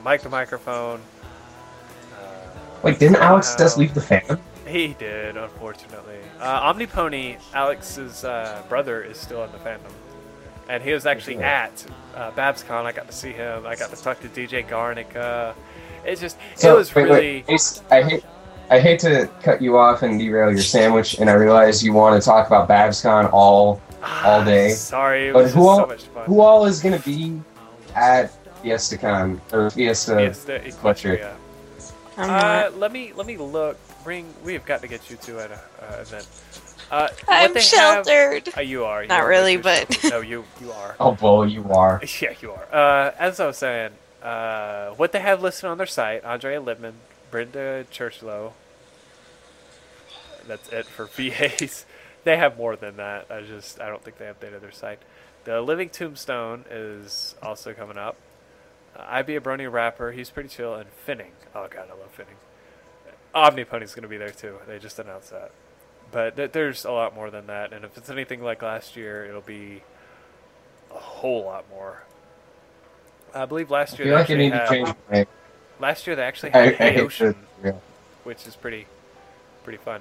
Mike the Microphone. Wait, didn't Alex Somehow- just leave the fandom? He did, unfortunately. Omnipony, Alex's brother, is still in the fandom. And he was actually at BabsCon. I got to see him. I got to talk to DJ Garnica. It was really... Ace, I hate to cut you off and derail your sandwich, and I realize you want to talk about BabsCon all day. Sorry, it But was just so much fun. who all is going to be at FiestaCon or Fiesta Equestria. I'm not. Let me look. We've got to get you two at an event. I'm sheltered. You are. Not really, but no, you are. Oh, boy, you are. Yeah, you are. As I was saying, what they have listed on their site: Andrea Lippman, Brenda Churchlow. That's it for VAs. They have more than that. I don't think they updated their site. The Living Tombstone is also coming up. I Be a Brony Rapper. He's pretty chill. And Finning. Oh god, I love Finning. Omnipony's gonna be there too. They just announced that. But there's a lot more than that. And if it's anything like last year, it'll be a whole lot more. I believe last year I feel like I need to change my name. Last year they actually had I Hey hate Ocean, this, yeah. which is pretty fun.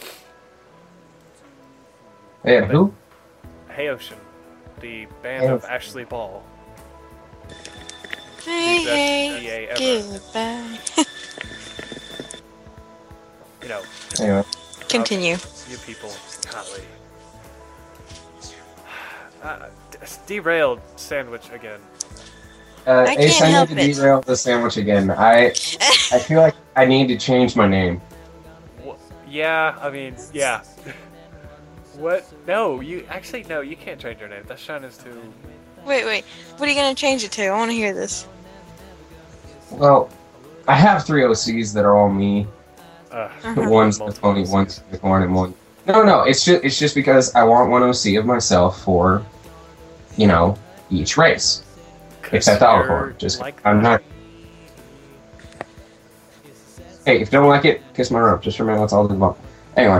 Yeah, who? Hey Ocean, the band Hey of Ocean. Ashley Ball. Hey, best hey, VA ever. goodbye. You know, Anyway. Continue. you people, golly. Derailed sandwich again. I Ace, can't I help need to it. derail the sandwich again. I feel like I need to change my name. Yeah, I mean, yeah. What? No, you can't change your name. That shine is too. Wait. What are you gonna change it to? I want to hear this. Well, I have 3 OCs that are all me. One's the multiple Tony, OCs. one's the Horn, and one. No. It's just because I want one OC of myself for, each race. Except You're Alicorn. Just like I'm that. not. Hey, if you don't like it, kiss my rope. Just remember that's all the want. Anyway.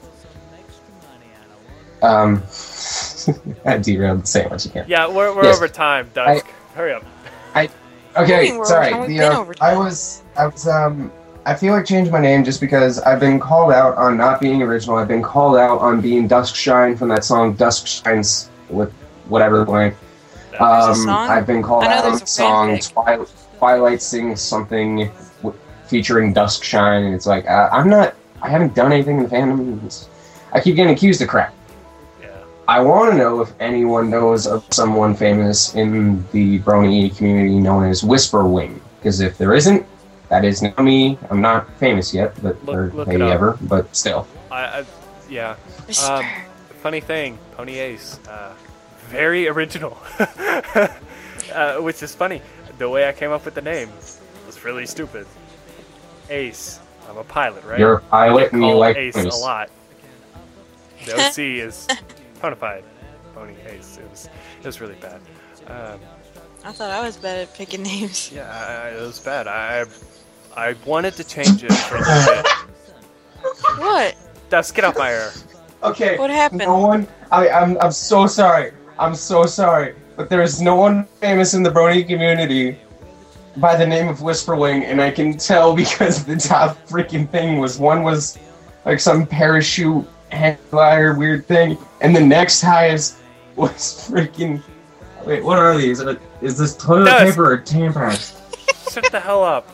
I derailed the sandwich again. Yeah, we're Yes. over time, Dusk. Hurry up. Okay, We're sorry. over time. We've been over time. I feel like changing my name just because I've been called out on not being original. I've been called out on being Dusk Shine from that song Dusk Shines with whatever the blank. There's a song? I've been called I know out on there's the a song fanfic. Twilight sings something featuring Dusk Shine, and it's like, I haven't done anything in the fandom. I keep getting accused of crap. Yeah. I want to know if anyone knows of someone famous in the Brony community known as Whisperwing. Because if there isn't, that is not me. I'm not famous yet, but or Look maybe it up. ever, but still. Yeah. Whisper. Funny thing, Pony Ace, very original, which is funny. The way I came up with the name was really stupid. Ace, I'm a pilot, right? You're a pilot and you Called like Ace ponies. a lot. The OC is Ponified Pony Ace. It was really bad. I thought I was bad at picking names. Yeah, it was bad. I wanted to change it for a little bit. What? Dusk, get off my air. Okay. What happened? No one. I'm so sorry. I'm so sorry. But there is no one famous in the Brony community by the name of Whisperwing, and I can tell because the top freaking thing was like some parachute hang glider weird thing, and the next highest was freaking. Wait, what are these? Is this toilet Dust. paper or tampons? Shut the hell up.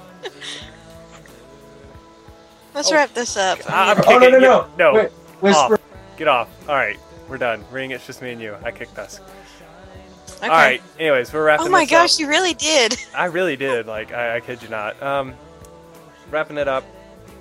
Let's wrap this up. I'm Oh kicking no! you. No. Wait, Whisper. Off. Get off. Alright, we're done. Ring, it's just me and you. I kicked Dusk. Okay. Alright, anyways, we're wrapping Oh my this gosh, up. you really did. I really did. Like, I kid you not. Wrapping it up.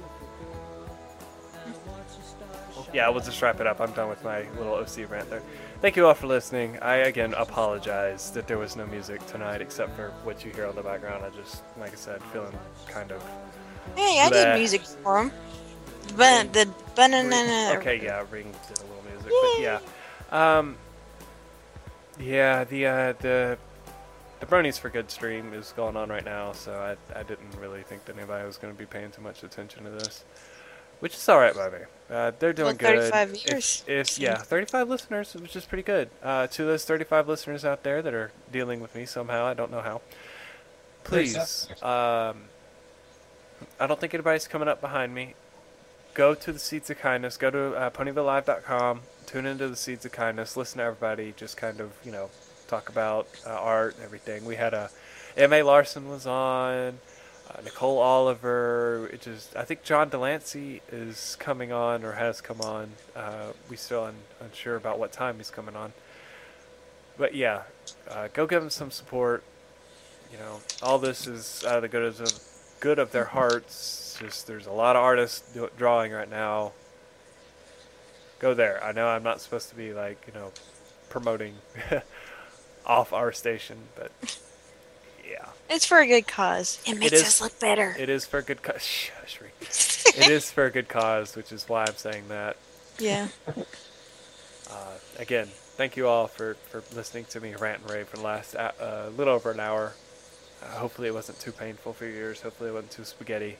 Yeah, we'll just wrap it up. I'm done with my little OC rant there. Thank you all for listening. I, again, apologize that there was no music tonight except for what you hear on the background. I just, like I said, feeling kind of... Hey, I Bleh. did music for him. But the banana. Okay, yeah, Ring did a little music, but yeah. Yeah, the Bronies for Good stream is going on right now, so I didn't really think that anybody was going to be paying too much attention to this. Which is alright by me. They're doing Well, good. 35 years. Yeah, 35 listeners, which is pretty good. To those 35 listeners out there that are dealing with me somehow, I don't know how. please, I don't think anybody's coming up behind me. Go to the Seeds of Kindness. Go to ponyvillelive.com. Tune into the Seeds of Kindness. Listen to everybody. Just kind of, talk about art and everything. We had M.A. Larson was on. Nicole Oliver. I think John Delancey is coming on or has come on. We still unsure about what time he's coming on. But yeah, go give them some support. All this is out of the good of their hearts. Just there's a lot of artists drawing right now. Go there. I know I'm not supposed to be promoting off our station, but yeah. It's for a good cause. It makes us look better. It is for a good cause. Shush, it is for a good cause, which is why I'm saying that. Yeah. Again, thank you all for listening to me rant and rave for the last little over an hour. Hopefully it wasn't too painful for your ears. Hopefully it wasn't too spaghetti.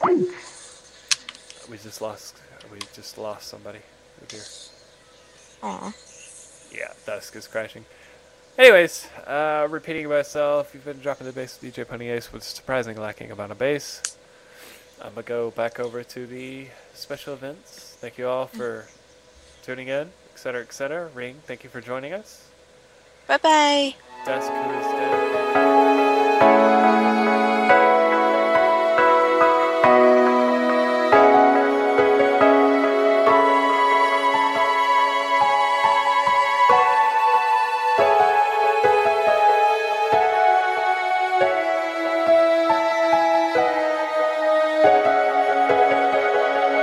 We just lost somebody here. Aw. Yeah, dusk is crashing. Anyways, repeating myself, you've been dropping the bass with DJ Pony Ace with surprising lacking amount of bass. I'm going to go back over to the special events. Thank you all for tuning in, etc., etc. Ring, thank you for joining us. Bye-bye. Dusk is dead.